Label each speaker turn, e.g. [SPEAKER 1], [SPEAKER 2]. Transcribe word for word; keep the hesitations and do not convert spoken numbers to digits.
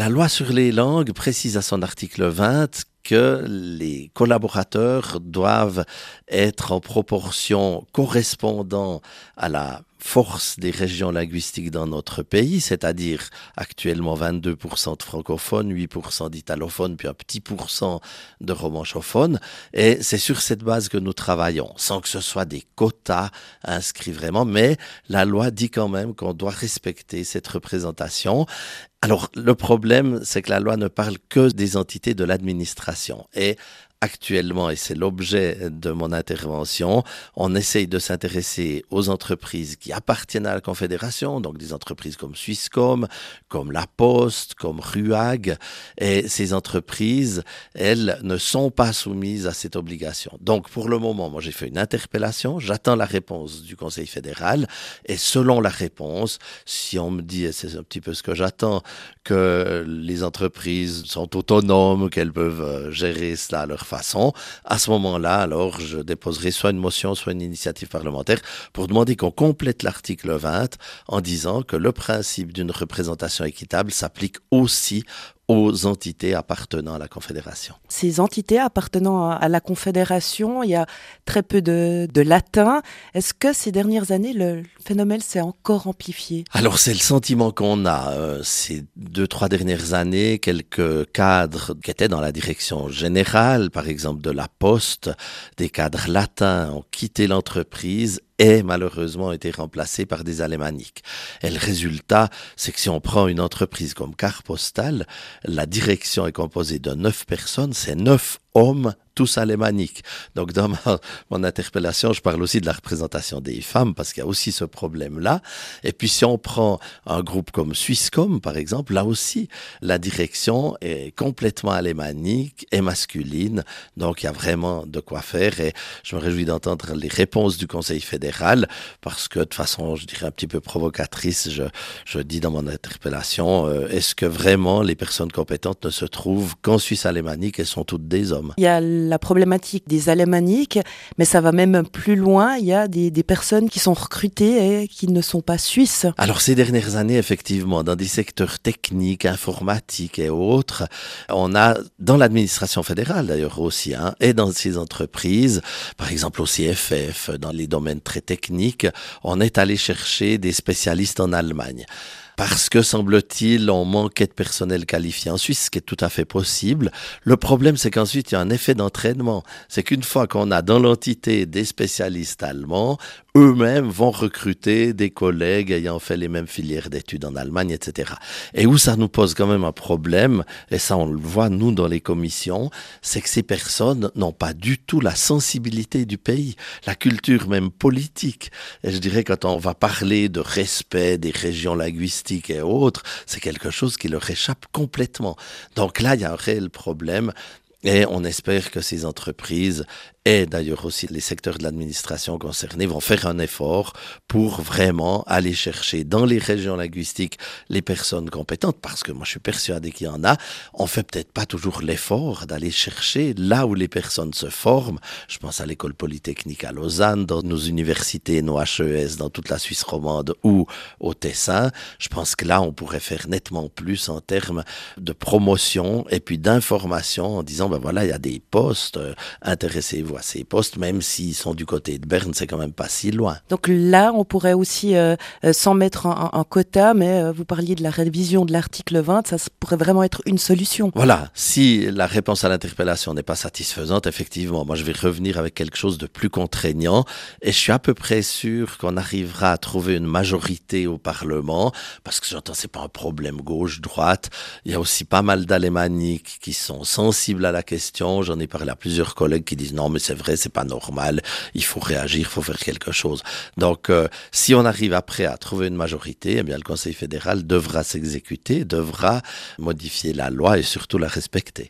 [SPEAKER 1] La loi sur les langues précise à son article vingt que les collaborateurs doivent être en proportion correspondant à la force des régions linguistiques dans notre pays, c'est-à-dire actuellement vingt-deux pour cent de francophones, huit pour cent d'italophones, puis un petit pourcent de romanchophones. Et c'est sur cette base que nous travaillons, sans que ce soit des quotas inscrits vraiment, mais la loi dit quand même qu'on doit respecter cette représentation. Alors, le problème, c'est que la loi ne parle que des entités de l'administration. Et actuellement, et c'est l'objet de mon intervention, on essaye de s'intéresser aux entreprises qui appartiennent à la Confédération, donc des entreprises comme Swisscom, comme La Poste, comme Ruag. Et ces entreprises, elles, ne sont pas soumises à cette obligation. Donc, pour le moment, moi, j'ai fait une interpellation, j'attends la réponse du Conseil fédéral. Et selon la réponse, si on me dit, et c'est un petit peu ce que j'attends, que les entreprises sont autonomes, qu'elles peuvent gérer cela à leur façon, à ce moment-là, alors, je déposerai soit une motion, soit une initiative parlementaire pour demander qu'on complète l'article vingt en disant que le principe d'une représentation équitable s'applique aussi aux entités appartenant à la Confédération.
[SPEAKER 2] Ces entités appartenant à la Confédération, il y a très peu de, de latin. Est-ce que ces dernières années, le phénomène s'est encore amplifié?
[SPEAKER 1] Alors, c'est le sentiment qu'on a. Euh, ces deux, trois dernières années, quelques cadres qui étaient dans la direction générale, par exemple de la Poste, des cadres latins ont quitté l'entreprise et malheureusement été remplacés par des alémaniques. Et le résultat, c'est que si on prend une entreprise comme Carte Postale, la direction est composée de neuf personnes, c'est neuf hommes, tous alémaniques. Donc dans ma, mon interpellation, je parle aussi de la représentation des femmes, parce qu'il y a aussi ce problème-là. Et puis si on prend un groupe comme Swisscom, par exemple, là aussi, la direction est complètement alémanique et masculine. Donc il y a vraiment de quoi faire. Et je me réjouis d'entendre les réponses du Conseil fédéral, parce que de façon, je dirais un petit peu provocatrice, je, je dis dans mon interpellation, euh, est-ce que vraiment les personnes compétentes ne se trouvent qu'en Suisse alémanique et sont toutes des hommes?
[SPEAKER 2] Il y a la problématique des alémaniques, mais ça va même plus loin. Il y a des, des personnes qui sont recrutées et qui ne sont pas suisses.
[SPEAKER 1] Alors ces dernières années, effectivement, dans des secteurs techniques, informatiques et autres, on a, dans l'administration fédérale d'ailleurs aussi, hein, et dans ces entreprises, par exemple au C F F, dans les domaines très techniques, on est allé chercher des spécialistes en Allemagne. Parce que, semble-t-il, on manquait de personnel qualifié en Suisse, ce qui est tout à fait possible. Le problème, c'est qu'ensuite, il y a un effet d'entraînement. C'est qu'une fois qu'on a dans l'entité des spécialistes allemands, eux-mêmes vont recruter des collègues ayant fait les mêmes filières d'études en Allemagne, et cetera. Et où ça nous pose quand même un problème, et ça on le voit nous dans les commissions, c'est que ces personnes n'ont pas du tout la sensibilité du pays, la culture même politique. Et je dirais quand on va parler de respect des régions linguistiques et autres, c'est quelque chose qui leur échappe complètement. Donc là, il y a un réel problème. Et on espère que ces entreprises et d'ailleurs aussi les secteurs de l'administration concernés vont faire un effort pour vraiment aller chercher dans les régions linguistiques les personnes compétentes, parce que moi je suis persuadé qu'il y en a. On fait peut-être pas toujours l'effort d'aller chercher là où les personnes se forment. Je pense à l'école polytechnique à Lausanne, dans nos universités, nos H E S, dans toute la Suisse romande ou au Tessin. Je pense que là on pourrait faire nettement plus en termes de promotion et puis d'information en disant ben voilà, il y a des postes, euh, intéressez-vous à ces postes, même s'ils sont du côté de Berne, c'est quand même pas si loin.
[SPEAKER 2] Donc là, on pourrait aussi, euh, sans mettre un, un quota, mais euh, vous parliez de la révision de l'article vingt, ça pourrait vraiment être une solution.
[SPEAKER 1] Voilà, si la réponse à l'interpellation n'est pas satisfaisante, effectivement, moi je vais revenir avec quelque chose de plus contraignant, et je suis à peu près sûr qu'on arrivera à trouver une majorité au Parlement, parce que j'entends, c'est pas un problème gauche-droite, il y a aussi pas mal d'alémaniques qui sont sensibles à la question, j'en ai parlé à plusieurs collègues qui disent non mais c'est vrai, c'est pas normal, il faut réagir, il faut faire quelque chose. Donc euh, si on arrive après à trouver une majorité, eh bien le Conseil fédéral devra s'exécuter, devra modifier la loi et surtout la respecter.